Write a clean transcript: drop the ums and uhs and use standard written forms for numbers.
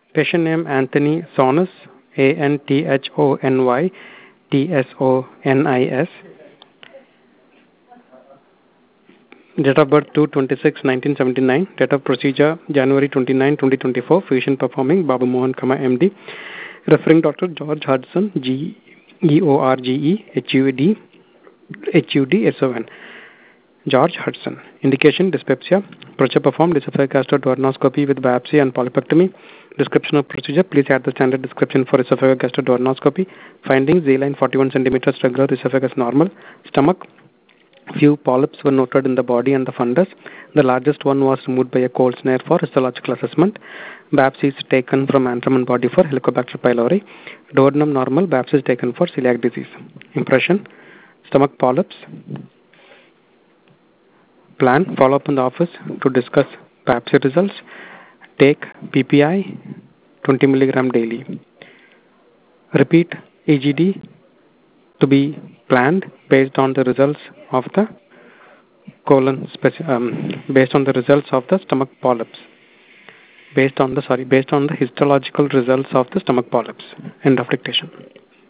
Patient name Anthony Sonis, ANTHONYTSONIS. Date of birth 2/26/1979. Date of procedure January 29, 2024. Physician performing Babu Mohan, MD. Referring doctor George Hudson, GEORGEHUDSON. George Hudson. Indication dyspepsia. Procedure performed esophagogastroscopy with biopsy and polypectomy. Description of procedure. Please add the standard description for esophagogastroscopy. Findings: Z-line 41 centimeters, regular esophagus normal. Stomach: few polyps were noted in the body and the fundus. The largest one was removed by a cold snare for histological assessment. Biopsy is taken from antrum and body for Helicobacter pylori. Duodenum normal. Biopsy is taken for celiac disease. Impression: stomach polyps. Plan: follow up in the office to discuss biopsy results. Take PPI 20 mg daily. Repeat EGD to be planned based on the results of the based on the results of the stomach polyps. Based on the histological results of the stomach polyps. End of dictation.